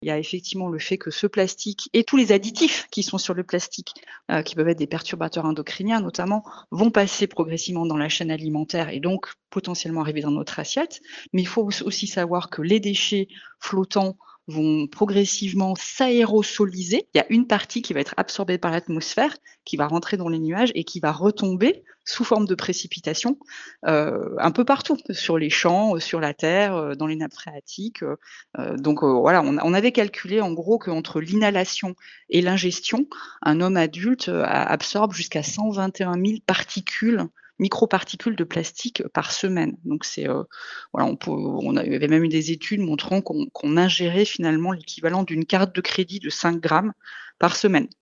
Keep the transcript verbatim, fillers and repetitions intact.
Il y a effectivement le fait que ce plastique et tous les additifs qui sont sur le plastique, heu, qui peuvent être des perturbateurs endocriniens notamment, vont passer progressivement dans la chaîne alimentaire et donc potentiellement arriver dans notre assiette. Mais il faut auss aussi savoir que les déchets flottants vont progressivement s'aérosoliser. Il y a une partie qui va être absorbée par l'atmosphère, qui va rentrer dans les nuages et qui va retomber sous forme de précipitations, heu, un peu partout, sur les champs, heu, sur la terre, heu, dans les nappes phréatiques, heu heu, donc heu, voilà, on a on avait calculé en gros qu'entre l'inhalation et l'ingestion, un homme adulte, heu, a absorbe jusqu'à cent vingt et un mille particules, microparticules de plastique par semaine. Donc c'est, heu, voilà, on peut on a il y avait même eu des études montrant qu'on qu'on ingérait finalement l'équivalent d'une carte de crédit de cinq grammes par semaine.